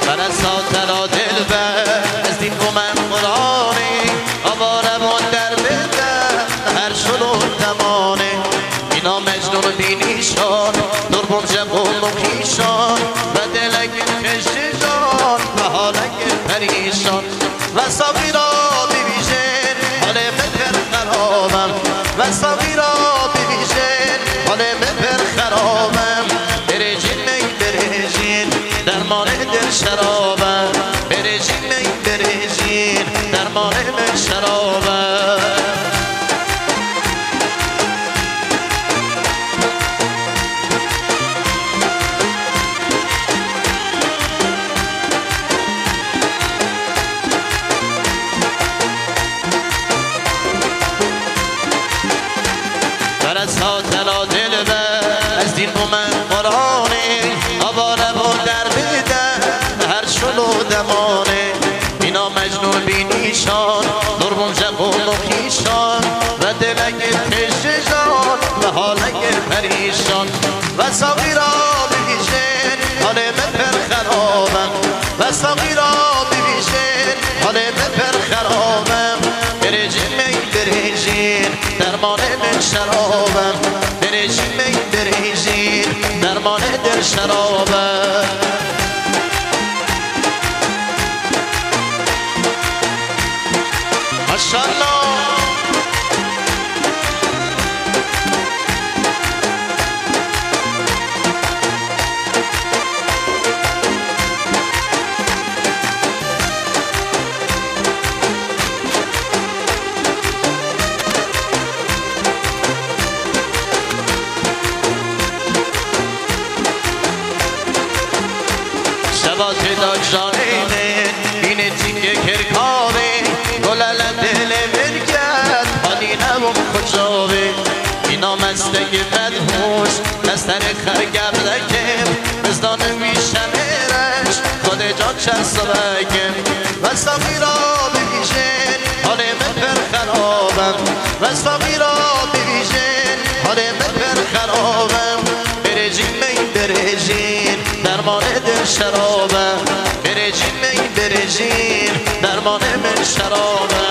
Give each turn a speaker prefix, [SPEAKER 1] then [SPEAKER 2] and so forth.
[SPEAKER 1] ساتر و دل بر از دین و من قرآنه آواره و در بده هر شلو دمانه اینا مجنون بینیشان دور برجه قول و خیشان و دلک خشجان و حالک پریشان و ساقی را ببیشن حال مپر خرابم و ساقی را ببیشن حال مپر خرابم برجین می برجین درمان دل شرابم برجین می برجین درمان دل شرابم ساتلا دل بر از دین و من قرآنه آواره و در بده هر شلو دمانه اینا مجنون بینیشان نربون جقون و خیشان و دلک خشجان و حالک پریشان و ساقی را ببیشن حال مپر خرابم و ساقی را ببیشن حال مپر خرابم برجین می برجین درمان من شرابم برجین می برجین درمان دل شرابم ماشاءالله شباته دا جانه اینه تینگه کرکاوه گلال دل مرگت حالی نبوم خجاوه اینا مستگی مدهوش دستر خرگردکم بزدان میشنرش خود جان چند سبکم و ساقی را ببیشن حال مپر خرابم و ساقی را ببیشن حال مپر خرابم برجین می برجین درمان دل شرابم برجین می برجین درمان من شرابم